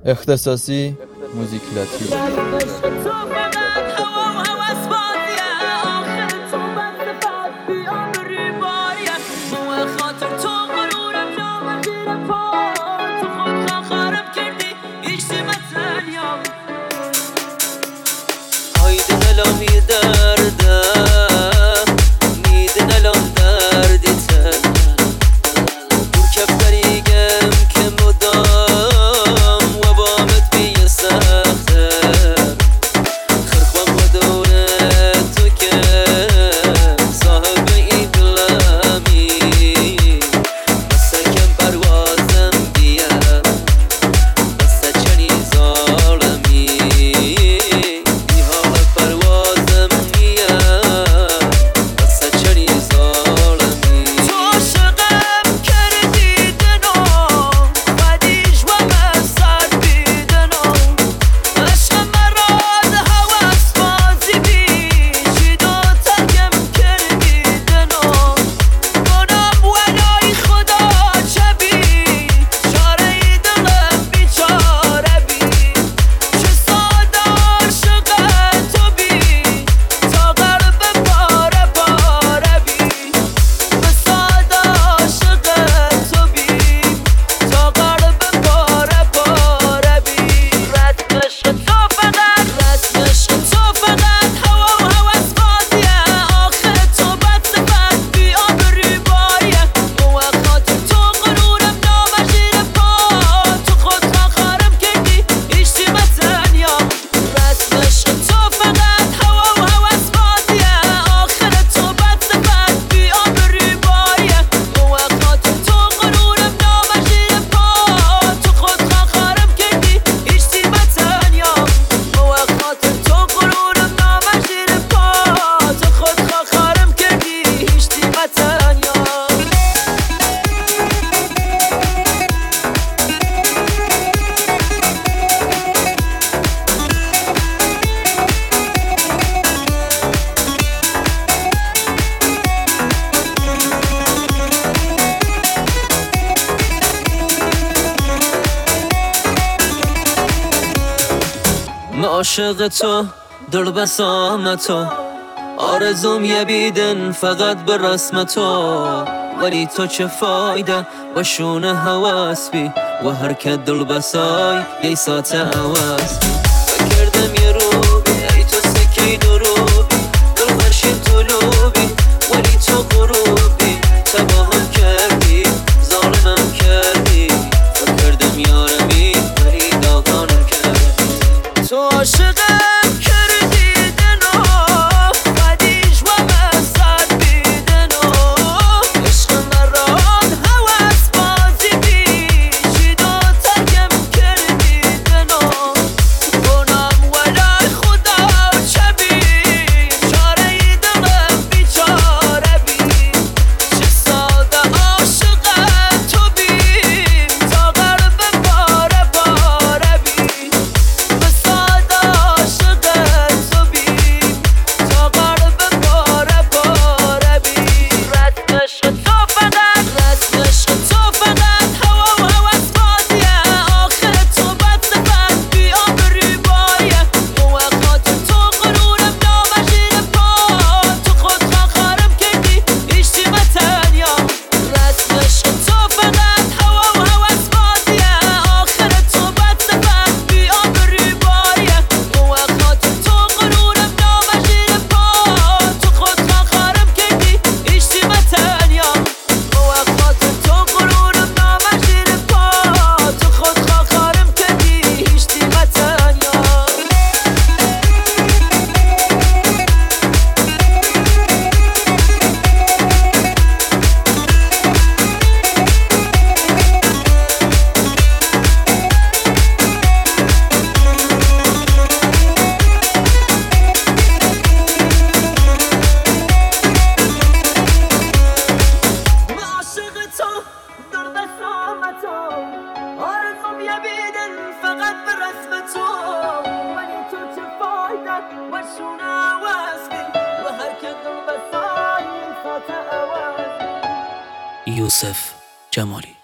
اختصاصی موزیک لاتین. عاشق تو دل بسام تو آرزوم یه بیدن فقط به رسم تو ولی تو چه فایده و شونه هواس بی و هر که دل بسای یه ساعت عوض بکردم یه روبی ای تو سکی دروبی دل غرشین طلوبی ولی تو غروبی تباهم کردی ظالمم کردی فکردم یارمی ولی داغانم کردی تو عاشقم کردی دنو بدیش و مسد بیدنو عشق مراد هوس بازی بیشی دو ترکم کردی دنو گنام ولای خدا چبی چاره ای دلم بیچاره بی چه ساده عاشق تو بیم تا قلب پاره پاره بی به ساده عاشق تو بیم تا قلب پاره پاره بی رسمش تو فقط هوا و هوس بازیه آخر تو بد صفت بی آبری بایه موقعات تو غرورم نامشیر پا تو خود خارم کردی ایشتی متنیا رسمش تو فقط هوا و هوس بازیه آخر تو بد صفت بی آبری بایه موقعات تو غرورم نامشیر پا تو خود خارم کردی ایشتی متنیا موقعات تو غرورم نامشیر پا تو خود خارم کردی ایشتی متنیا عاشق تو دل بسام تو آرزوم یه بیدن فقط به رسم تو ولی تو چه فایده و شونه عوض بی و هر که دل بسای ساعت عوض یوسف جمالی.